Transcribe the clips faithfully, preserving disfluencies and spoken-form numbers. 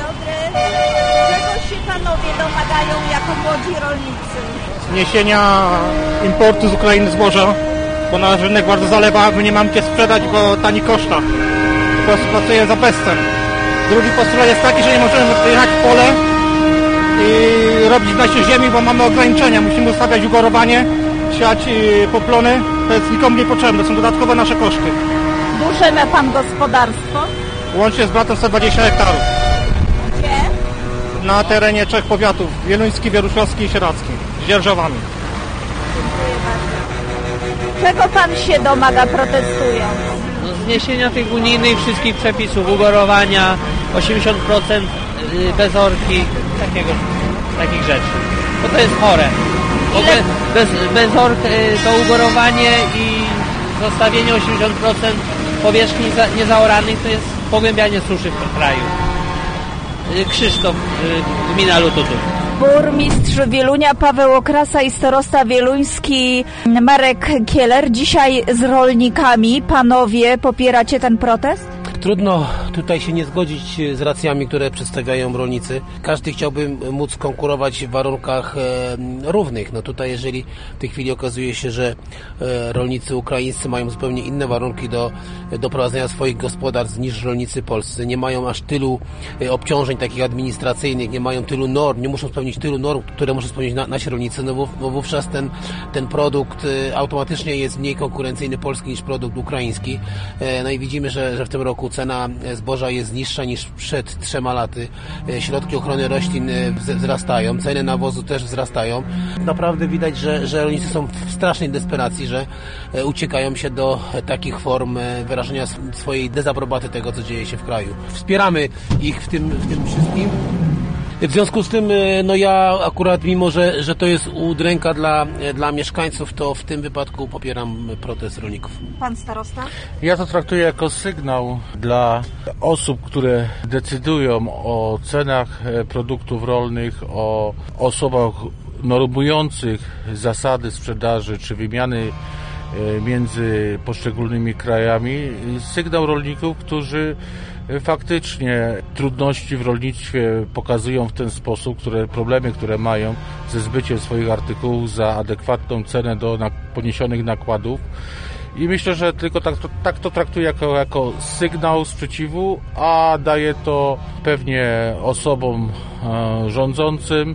dobry. Czego się panowie domagają jako młodzi rolnicy? Zniesienia importu z Ukrainy zboża, bo nasz rynek bardzo zalewa, my nie mamy gdzie sprzedać, bo tani koszta. Po prostu pracujemy za bezcen. Drugi postulat jest taki, że nie możemy wyjechać w pole i robić w naszej ziemi, bo mamy ograniczenia. Musimy ustawiać ugorowanie, siać poplony. To jest nikomu niepotrzebne, są dodatkowe nasze koszty. Duże ma pan gospodarstwo? Łącznie z bratem sto dwadzieścia hektarów. Gdzie? Na terenie trzech powiatów, wieluński, wieruszowski i sieradzki, z dzierżawami. Dziękuję bardzo. Czego pan się domaga protestując? No, zniesienia tych unijnych wszystkich przepisów, ugorowania, osiemdziesiąt procent bezorki, takiego, takich rzeczy. Bo to jest chore. Bo bez, bez, bezork to ugorowanie i zostawienie osiemdziesiąt procent powierzchni niezaoranych to jest pogłębianie suszy w kraju. Krzysztof, gmina Lututów. Burmistrz Wielunia Paweł Okrasa i starosta wieluński Marek Kieler. Dzisiaj z rolnikami. Panowie, popieracie ten protest? Trudno tutaj się nie zgodzić z racjami, które przedstawiają rolnicy. Każdy chciałby móc konkurować w warunkach e, równych. No tutaj jeżeli w tej chwili okazuje się, że e, rolnicy ukraińscy mają zupełnie inne warunki do, do prowadzenia swoich gospodarstw niż rolnicy polscy. Nie mają aż tylu e, obciążeń takich administracyjnych, nie mają tylu norm, nie muszą spełnić tylu norm, które muszą spełnić na, nasi rolnicy. No, no wówczas ten, ten produkt e, automatycznie jest mniej konkurencyjny polski niż produkt ukraiński. E, no i widzimy, że, że w tym roku cena zboża jest niższa niż przed trzema laty. Środki ochrony roślin wzrastają, ceny nawozu też wzrastają. Naprawdę widać, że, że rolnicy są w strasznej desperacji, że uciekają się do takich form wyrażenia swojej dezaprobaty tego, co dzieje się w kraju. Wspieramy ich w tym, w tym wszystkim. W związku z tym, no ja akurat, mimo że, że to jest udręka dla, dla mieszkańców, to w tym wypadku popieram protest rolników. Pan starosta? Ja to traktuję jako sygnał dla osób, które decydują o cenach produktów rolnych, o osobach normujących zasady sprzedaży czy wymiany między poszczególnymi krajami. Sygnał rolników, którzy faktycznie trudności w rolnictwie pokazują w ten sposób, które problemy, które mają ze zbyciem swoich artykułów za adekwatną cenę do poniesionych nakładów. I myślę, że tylko tak to, tak to traktuję jako, jako sygnał sprzeciwu, a daje to pewnie osobom e, rządzącym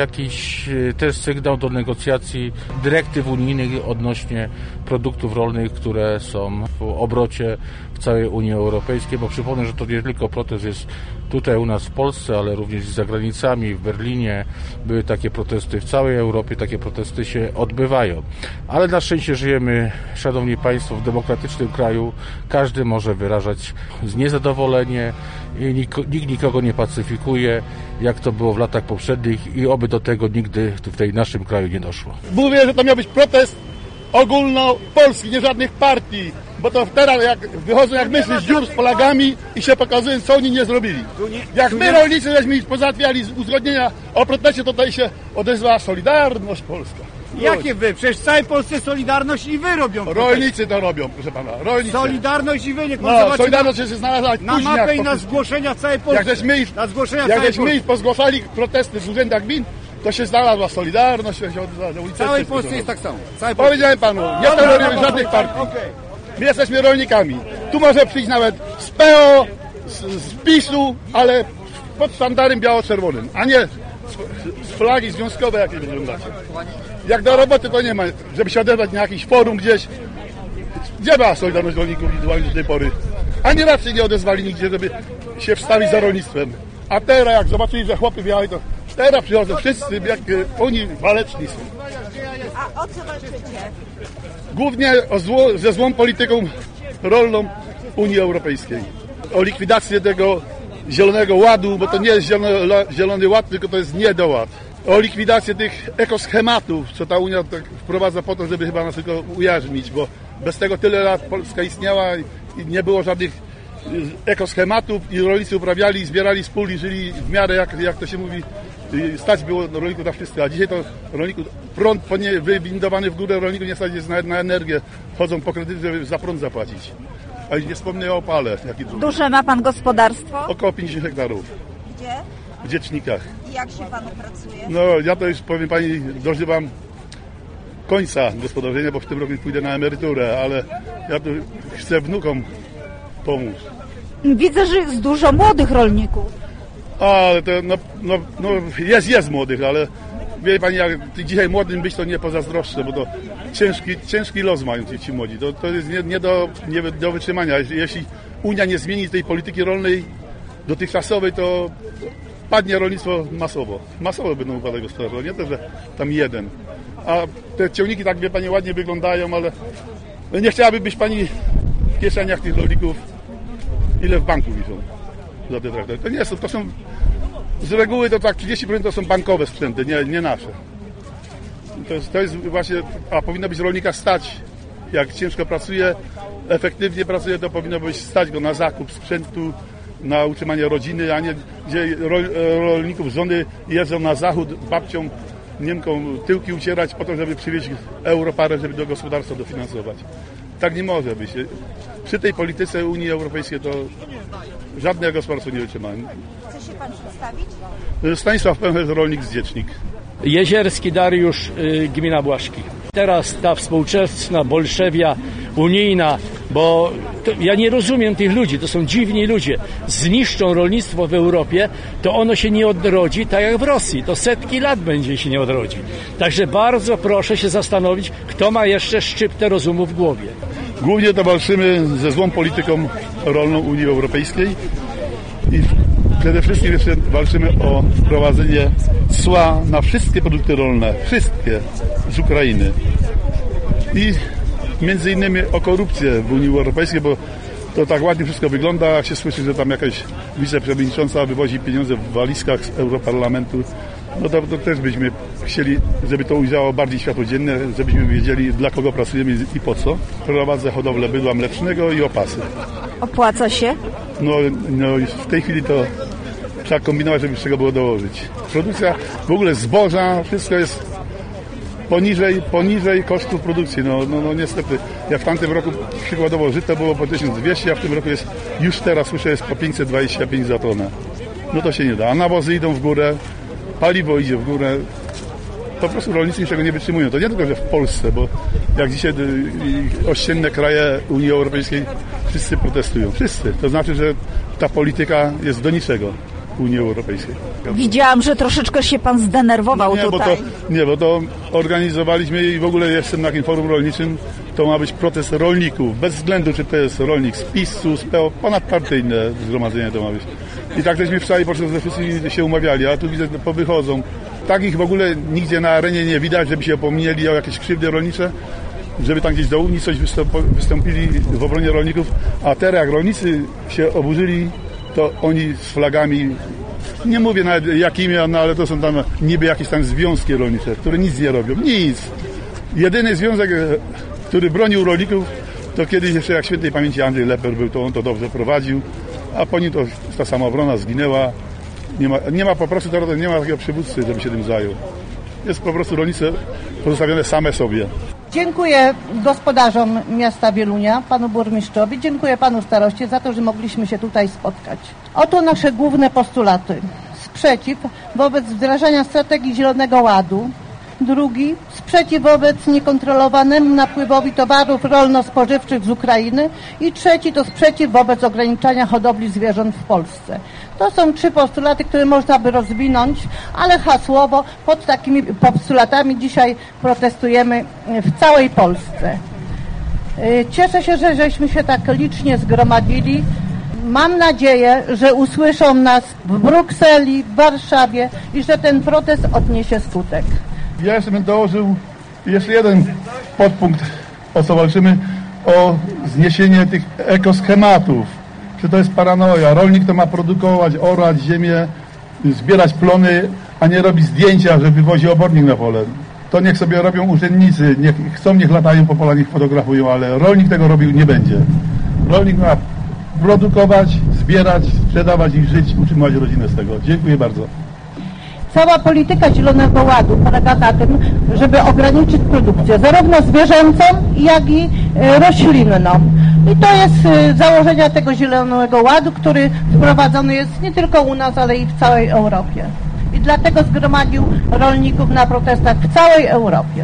jakiś też sygnał do negocjacji dyrektyw unijnych odnośnie produktów rolnych, które są w obrocie w całej Unii Europejskiej, bo przypomnę, że to nie tylko protest jest tutaj u nas w Polsce, ale również za granicami, w Berlinie były takie protesty, w całej Europie takie protesty się odbywają. Ale na szczęście żyjemy, szanowni państwo, w demokratycznym kraju. Każdy może wyrażać niezadowolenie i nikt nikogo nie pacyfikuje, jak to było w latach poprzednich i oby do tego nigdy w tej naszym kraju nie doszło. Mówię, że to miał być protest ogólnopolski, nie żadnych partii, bo to teraz jak wychodzą jak myśli z dziur z Polakami i się pokazują, co oni nie zrobili. Jak my rolnicy żeśmy ich pozałatwiali z uzgodnienia o proteście, to tutaj się odezwała Solidarność Polska. Jakie wy? Przecież w całej Polsce Solidarność i wy robią protest. Rolnicy to robią, proszę pana. Rolnicy. Solidarność i wy, niech pan no, zobaczy. Solidarność się znalazła na mapę i na zgłoszenia w całej Polsce. Jak żeśmy ich, na zgłoszenia jak całej żeśmy ich pozgłaszali protesty w urzędach gmin, to się znalazła Solidarność. Się w całej Polsce jest tak samo. Powiedziałem panu, nie tolerujemy żadnych partii. My jesteśmy rolnikami. Tu może przyjść nawet z P O, z, z PiSu, ale pod sztandarem biało-czerwonym, a nie z, z flagi związkowej, jakie wyglądacie. Jak do roboty to nie ma, żeby się odezwać na jakiś forum gdzieś. Gdzie była Solidarność Rolników indywidualnie do tej pory? Ani raczej nie odezwali nigdzie, żeby się wstawić za rolnictwem. A teraz jak zobaczyli, że chłopy białe, to teraz przychodzą wszyscy, jak oni waleczni są. A o co walczycie? Głównie o zło, ze złą polityką rolną Unii Europejskiej. O likwidację tego zielonego ładu, bo to nie jest zielony, zielony ład, tylko to jest niedoład. O likwidację tych ekoschematów, co ta Unia tak wprowadza po to, żeby chyba nas tylko ujarzmić, bo bez tego tyle lat Polska istniała i nie było żadnych ekoschematów i rolnicy uprawiali, zbierali z pól i żyli w miarę, jak, jak to się mówi, stać było rolników na wszystko, a dzisiaj to rolników, prąd wywindowany w górę rolników nie stać jest na, na energię, chodzą po kredyty, żeby za prąd zapłacić. A już nie wspomnę o opale. Jaki Duże ma pan gospodarstwo? Około pięćdziesiąt hektarów. Gdzie? W Dziecznikach. I jak się panu pracuje? No ja to już powiem pani, dożywam końca gospodarzenia, bo w tym roku pójdę na emeryturę, ale ja tu chcę wnukom pomóc. Widzę, że jest dużo młodych rolników. Ale to no, no, no jest, jest młodych, ale wie pani, jak dzisiaj młodym być, to nie pozazdroszczę, bo to ciężki, ciężki los mają ci, ci młodzi. To, to jest nie, nie, do, nie do wytrzymania. Jeśli Unia nie zmieni tej polityki rolnej dotychczasowej, to padnie rolnictwo masowo. Masowo będą upadać gospodarstwa, nie to, że tam jeden. A te ciągniki, tak wie pani, ładnie wyglądają, ale nie chciałaby być pani w kieszeniach tych rolników, ile w banku wiszą za te traktory. To nie są, to są z reguły to tak trzydzieści procent to są bankowe sprzęty, nie, nie nasze. To jest, to jest właśnie, a powinno być rolnika stać, jak ciężko pracuje, efektywnie pracuje, to powinno być stać go na zakup sprzętu, na utrzymanie rodziny, a nie gdzie rol, rolników żony jeżdżą na zachód babcią, Niemką tyłki ucierać po to, żeby przywieźć euro parę, żeby do gospodarstwa dofinansować. Tak nie może być. Przy tej polityce Unii Europejskiej to żadne gospodarstwo nie wytrzyma. Chce się pan przedstawić? Stanisław Pęcherz, rolnik z Dziecznik. Jezierski Dariusz, y, gmina Błaszki. Teraz ta współczesna Bolszewia unijna, bo to, ja nie rozumiem tych ludzi, to są dziwni ludzie. Zniszczą rolnictwo w Europie, to ono się nie odrodzi tak jak w Rosji. To setki lat będzie się nie odrodzi. Także bardzo proszę się zastanowić, kto ma jeszcze szczyptę rozumu w głowie. Głównie to walczymy ze złą polityką rolną Unii Europejskiej i przede wszystkim jeszcze walczymy o wprowadzenie cła na wszystkie produkty rolne, wszystkie z Ukrainy. I między innymi o korupcję w Unii Europejskiej, bo to tak ładnie wszystko wygląda, jak się słyszy, że tam jakaś wiceprzewodnicząca wywozi pieniądze w walizkach z Europarlamentu. No to, to też byśmy chcieli, żeby to ujrzało bardziej światło dzienne, żebyśmy wiedzieli, dla kogo pracujemy i po co. Prowadzę hodowlę bydła mlecznego i opasy. Opłaca się? No, no w tej chwili to trzeba kombinować, żeby z czego było dołożyć. Produkcja, w ogóle zboża, wszystko jest poniżej, poniżej kosztów produkcji. No, no, no niestety, jak w tamtym roku przykładowo żyto było po tysiąc dwieście, a w tym roku jest, już teraz słyszę, jest po pięćset dwadzieścia pięć za tonę. No to się nie da. A nawozy idą w górę, paliwo idzie w górę. Po prostu rolnicy niczego nie wytrzymują. To nie tylko, że w Polsce, bo jak dzisiaj ościenne kraje Unii Europejskiej wszyscy protestują. Wszyscy. To znaczy, że ta polityka jest do niczego Unii Europejskiej. Widziałam, że troszeczkę się pan zdenerwował no nie, tutaj. Bo to, nie, bo to organizowaliśmy i w ogóle jestem na takim forum rolniczym. To ma być protest rolników. Bez względu, czy to jest rolnik z PiS-u, z P O, ponadpartyjne zgromadzenie to ma być. I tak żeśmy w całej Polsce ze wszystkimi się umawiali, a tu widzę, że powychodzą. Takich w ogóle nigdzie na arenie nie widać, żeby się upomnieli o jakieś krzywdy rolnicze, żeby tam gdzieś do Unii coś wystąpili w obronie rolników, a teraz jak rolnicy się oburzyli, to oni z flagami, nie mówię nawet jakimi, no ale to są tam niby jakieś tam związki rolnicze, które nic nie robią, nic. Jedyny związek, który bronił rolników, to kiedyś jeszcze jak świętej pamięci Andrzej Leper był, to on to dobrze prowadził, a po nim to ta samoobrona zginęła. Nie ma, nie ma po prostu nie ma takiego przywódcy, żeby się tym zajął. Jest po prostu rolnice pozostawione same sobie. Dziękuję gospodarzom miasta Wielunia, panu burmistrzowi, dziękuję panu staroście za to, że mogliśmy się tutaj spotkać. Oto nasze główne postulaty. Sprzeciw wobec wdrażania strategii Zielonego Ładu. Drugi, sprzeciw wobec niekontrolowanemu napływowi towarów rolno-spożywczych z Ukrainy. I trzeci to sprzeciw wobec ograniczania hodowli zwierząt w Polsce. To są trzy postulaty, które można by rozwinąć, ale hasłowo pod takimi postulatami dzisiaj protestujemy w całej Polsce. Cieszę się, że żeśmy się tak licznie zgromadzili. Mam nadzieję, że usłyszą nas w Brukseli, w Warszawie i że ten protest odniesie skutek. Ja jeszcze bym dołożył jeszcze jeden podpunkt, o co walczymy, o zniesienie tych ekoschematów. Czy to jest paranoja? Rolnik to ma produkować, orać ziemię, zbierać plony, a nie robi zdjęcia, że wywozi obornik na pole. To niech sobie robią urzędnicy, niech chcą, niech latają po polach, niech fotografują, ale rolnik tego robił nie będzie. Rolnik ma produkować, zbierać, sprzedawać i żyć, utrzymywać rodzinę z tego. Dziękuję bardzo. Cała polityka Zielonego Ładu polega na tym, żeby ograniczyć produkcję zarówno zwierzęcą, jak i roślinną. I to jest y, założenia tego Zielonego Ładu, który wprowadzony jest nie tylko u nas, ale i w całej Europie. I dlatego zgromadził rolników na protestach w całej Europie.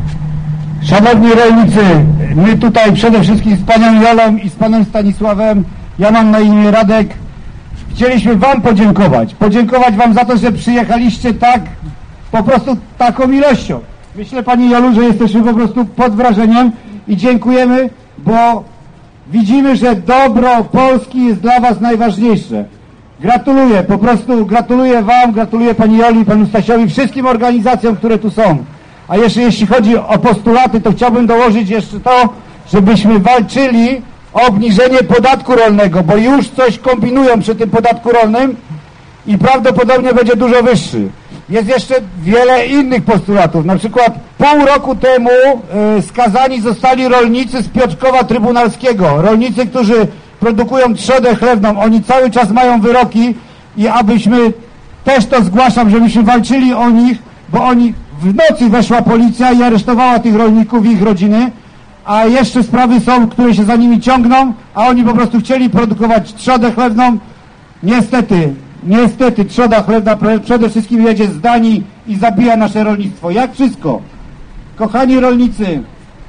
Szanowni rolnicy, my tutaj przede wszystkim z panią Jolą i z panem Stanisławem, ja mam na imię Radek, chcieliśmy wam podziękować. Podziękować wam za to, że przyjechaliście tak, po prostu taką ilością. Myślę, pani Jolu, że jesteśmy po prostu pod wrażeniem i dziękujemy, bo widzimy, że dobro Polski jest dla was najważniejsze. Gratuluję, po prostu gratuluję wam, gratuluję pani Joli, panu Stasiowi, wszystkim organizacjom, które tu są. A jeszcze jeśli chodzi o postulaty, to chciałbym dołożyć jeszcze to, żebyśmy walczyli o obniżenie podatku rolnego, bo już coś kombinują przy tym podatku rolnym i prawdopodobnie będzie dużo wyższy. Jest jeszcze wiele innych postulatów. Na przykład pół roku temu y, skazani zostali rolnicy z Piotrkowa Trybunalskiego. Rolnicy, którzy produkują trzodę chlewną. Oni cały czas mają wyroki i abyśmy, też to zgłaszam, żebyśmy walczyli o nich, bo oni w nocy weszła policja i aresztowała tych rolników i ich rodziny, a jeszcze sprawy są, które się za nimi ciągną, a oni po prostu chcieli produkować trzodę chlewną. Niestety, niestety trzoda chlewna przede wszystkim jedzie z Danii i zabija nasze rolnictwo. Jak wszystko. Kochani rolnicy,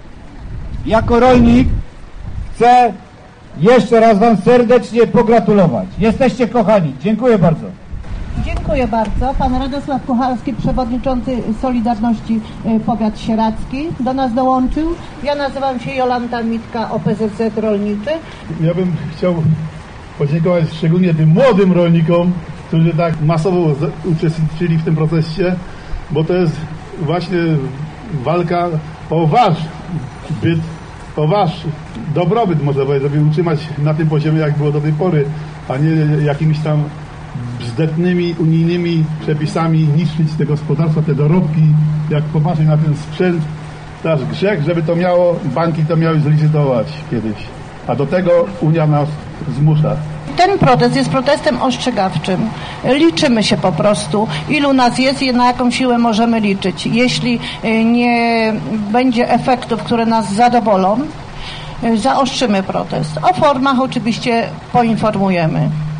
jako rolnik chcę jeszcze raz wam serdecznie pogratulować. Jesteście kochani. Dziękuję bardzo. Dziękuję bardzo. Pan Radosław Kucharski, przewodniczący Solidarności Powiat Sieradzki, do nas dołączył. Ja nazywam się Jolanta Mitka, O P Z Z Rolniczy. Ja bym chciał podziękować szczególnie tym młodym rolnikom, którzy tak masowo uczestniczyli w tym procesie, bo to jest właśnie walka o wasz byt, o wasz dobrobyt, można powiedzieć, żeby utrzymać na tym poziomie, jak było do tej pory, a nie jakimiś tam bzdetnymi, unijnymi przepisami niszczyć te gospodarstwa, te dorobki. Jak popatrzeć na ten sprzęt, to aż grzech, żeby to miało, banki to miały zlicytować kiedyś. A do tego Unia nas zmusza. Ten protest jest protestem ostrzegawczym. Liczymy się po prostu, ilu nas jest i na jaką siłę możemy liczyć. Jeśli nie będzie efektów, które nas zadowolą, zaostrzymy protest. O formach oczywiście poinformujemy.